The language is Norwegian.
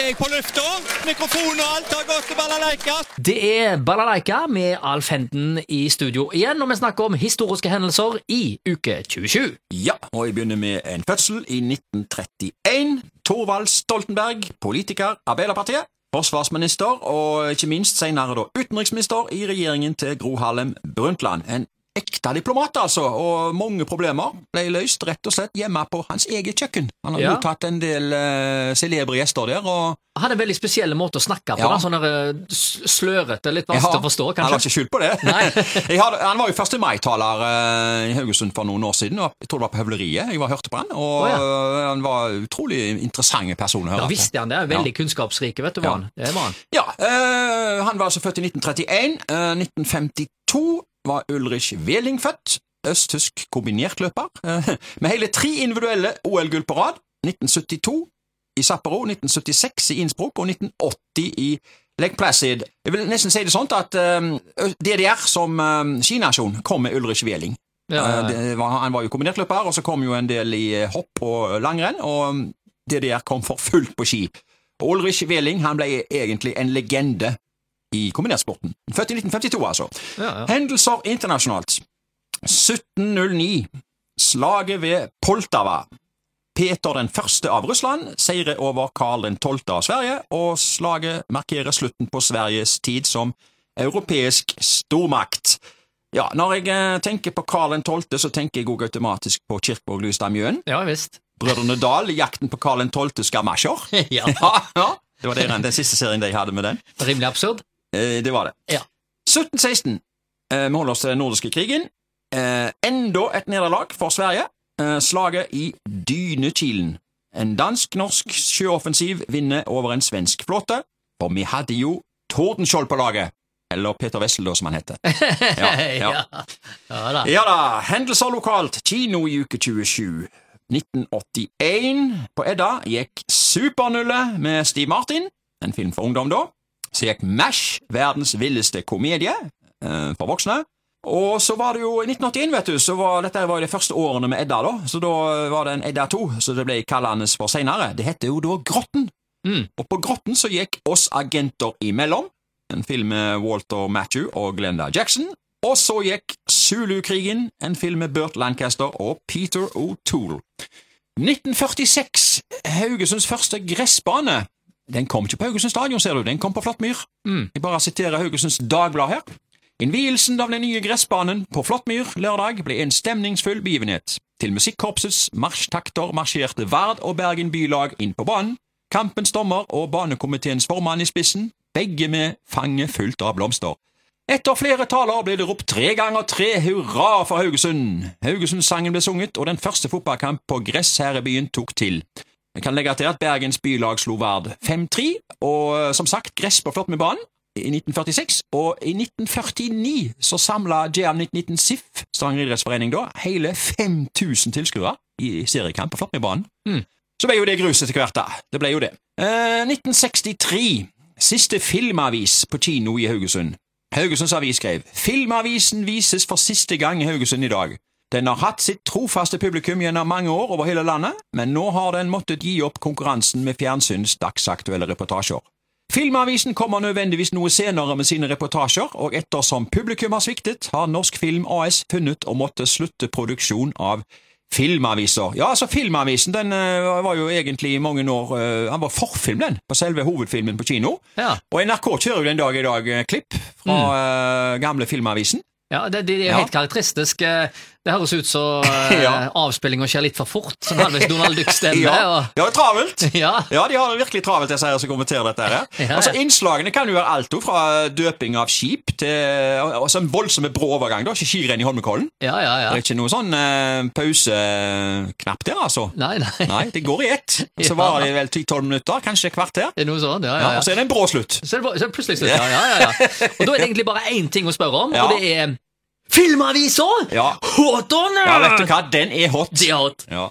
jeg på lufta. Mikrofon og alt har gått til balalaika. Det balalaika med Alf Henden i studio igjen, og vi snakker om historiske hendelser i uke 27. Ja, og jeg begynner med en fødsel i 1931. Thorvald Stoltenberg, politiker, Arbeiderpartiet, forsvarsminister og ikke minst senere da utenriksminister i regjeringen til Gro Harlem Brundtland. En ekte diplomat altså, og mange problemer ble løst rett og slett hjemme på hans eget kjøkken. Han har mottatt en del celebre gjester der, og han hadde en veldig spesiell måte å snakke på, sånn slørete, litt vanskelig å forstå, kanskje. Han har ikke skyld på det. Nei. Han var jo 1. mai-taler i Haugesund for noen år siden, og jeg tror det var på Høvleriet. Jeg hørte på han, og han var utrolig interessante person å høre. Da visste han det, veldig kunnskapsrike, vet du hva han? Det var han. Ja, han var altså født i 1931. 1952 var Ulrich Weling født, østtysk kombinertløper, med hele 3 individuelle OL-gull på rad, 1972 i Sapporo, 1976 i Innsbruck og 1980 i Lake Placid. Jeg vil nesten si det sånn at DDR som skinasjon kom med Ulrich Weling. Han var jo kombinertløper, og så kom jo en del i hopp og langrenn, og DDR kom for fullt på ski. Og Ulrich Weling, han ble egentlig en legende i kombinertsporten. Født i 1952, altså. Hendelser internasjonalt. 1709. Slaget ved Poltava. Peter den første av Russland seirer over Karl den 12. av Sverige, og slaget markerer slutten på Sveriges tid som europeisk stormakt. Ja, når jeg tenker på Karl den 12., så tenker jeg også automatisk på Kirkeborg Lystad Mjøen. Ja, visst. Brødrene Dahl, jakten på Karl den 12. Skamasjer. Ja. Det var den siste serien de hadde med den. Rimelig absurd. Det var det. Ja. 1716. Vi holder oss til den nordiske krigen. Enda et nederlag for Sverige. Slaget i Dynekilen. En dansk-norsk sjøoffensiv vinner over en svensk flåte, for vi hadde jo Tordenskjold på laget. Eller Peter Wessel, da, som han heter. Ja da. Hendelser lokalt. Kino i uke 27. 1981. På Edda gikk Supernulle med Steve Martin, en film for ungdom da. Så gikk MASH, verdens villeste komedie, for voksne. Og så var det jo i 1981, vet du, dette var de første årene med Edda da, så da var det en Edda 2, så det ble kallende for senere. Det hette jo da Grotten. Og på Grotten så gikk Oss agenter imellom, en film med Walter Matthau og Glenda Jackson. Og så gikk Zulu-krigen, en film med Burt Lancaster og Peter O'Toole. 1946, Haugesunds første gressbane. Den kom ikke på Haugesunds stadion, ser du. Den kom på Flåttmyr. Jeg bare siterer Haugesunds Dagblad her. Innvielsen av den nye gressbanen på Flåttmyr lørdag ble en stemningsfull begivenhet. Til musikkorpsets marsjtakter marsjerte Vard og Bergen bylag inn på banen. Kampens dommer og banekomiteens formann i spissen, begge med fanget fullt av blomster. Etter flere taler ble det ropt 3 ganger 3 hurra for Haugesund. Haugesundsangen ble sunget, og den første fotballkamp på gress her i byen tok til. Jeg kan legge til at Bergens bylag slo Vard 5-3, og som sagt, gress på Flåttmyrbanen i 1946, og i 1949 så samlet Jam 1919 SIF, Stavanger idrettsforening da, hele 5000 tilskuere i seriekamp på Flåttmyrbanen. Så ble jo det gruset til hvert da. Det ble jo det. 1963, siste filmavis på kino i Haugesund. Haugesunds avis skrev, Filmavisen vises for siste gang i Haugesund i dag. Den har hatt sitt trofaste publikum gjennom mange år over hele landet, men nå har den måttet gi opp konkurransen med fjernsyns dagsaktuelle reportasjer. Filmavisen kommer nødvendigvis noe senere med sine reportasjer, og ettersom publikum har sviktet, har Norsk Film AS funnet å måtte slutte produksjon av filmaviser. Ja, altså Filmavisen, den var jo egentlig i mange år, han var forfilm den, på selve hovedfilmen på kino. Ja. Og NRK kjører jo den dag i dag klipp fra gamle Filmavisen. Ja, det er helt karakteristisk. Det høres ut så avspillinga skjer litt for fort, som halvvis Donald Duck-stemme. Det er travelt. Ja, de har det virkelig travelt, jeg sier, som kommenterer dette her. Altså, innslagene kan jo være alt fra døping av skip til en voldsomme brå overgang, da, ikke skirenn i Holmenkollen. Ja. Det er ikke noe sånn pauseknapp der, altså. Nei, det går i ett. Så varer det vel 10-12 minutter, kanskje kvarter. Det er noe sånn, Og så er det en brå slutt. Så er det plutselig slutt, ja. Og da er det egentlig bare én ting å spørre om, og det er Filmaviser? Ja. Hot on! Ja, vet du hva? Den er hot. Det er hot. Ja.